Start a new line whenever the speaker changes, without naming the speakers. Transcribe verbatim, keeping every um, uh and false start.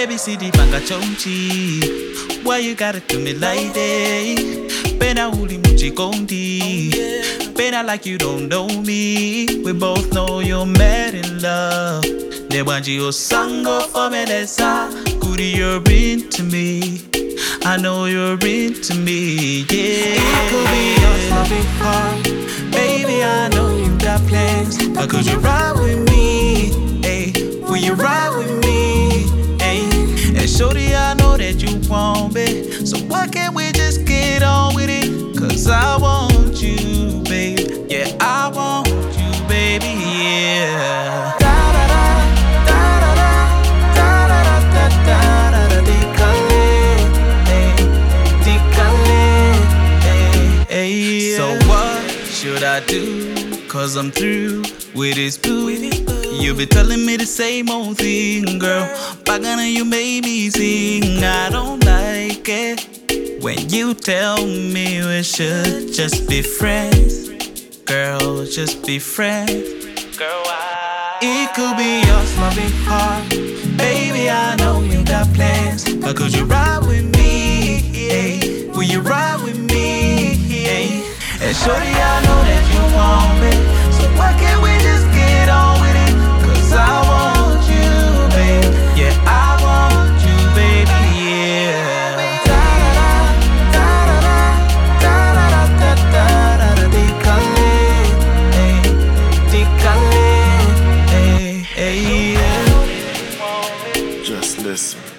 Baby, see the banga chonchi. Why you gotta do me like that? Pena uli muchi kondi. Pena like you don't know me. We both know you're mad in love. Ne wanji o sango for me desa. Goody, you're into me. I know you're into me, yeah. It could be yours, my big heart. Baby, I know you got plans, but could you ride with me? Hey, will you ride with me? Hey, and shorty, I know that you want me, so why can't we just get on with it? Cause I want you, baby. Yeah, I want you, baby, yeah. So what should I do? Cause I'm through with this boo. You be telling me the same old thing, girl. Bagana, you made me sing. I don't like it when you tell me we should just be friends. Girl, just be friends. Girl, I... It could be yours, my big heart. Baby, I know you got plans, but could you ride with me? Hey, will you ride with me? Hey, and shorty, I know that you want me, so why can't we just get on with it? Cause I want you, babe. Yeah, I want you, baby, yeah.
Just listen.